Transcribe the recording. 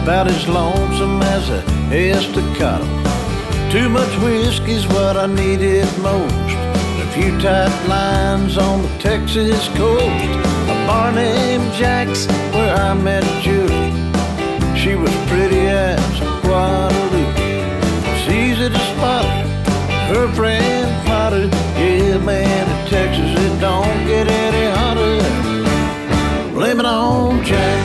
about as lonesome as a estacado. Too much whiskey's what I needed most. A few tight lines on the Texas coast. A bar named Jack's where I met Julie. She was pretty as Guadalupe. It's easy to spot her, her friend Potter. Yeah, man, in Texas it don't get any hotter. Blame it on Jack.